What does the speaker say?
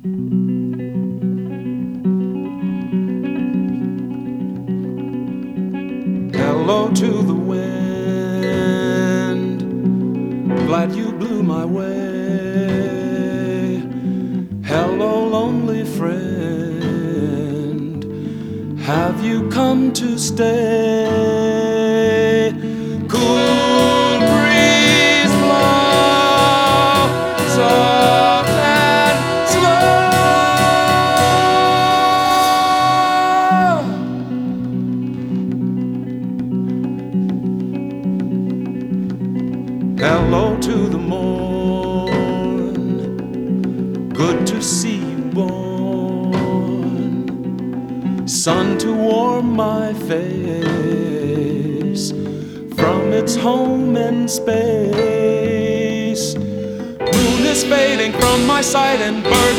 Hello to the wind, glad you blew my way. Hello, lonely friend, have you come to stay? Cool breeze blow, soft and slow. Hello to the morn, good to see you born. Sun to warm my face from its home in space. Moon is fading from my sight and bird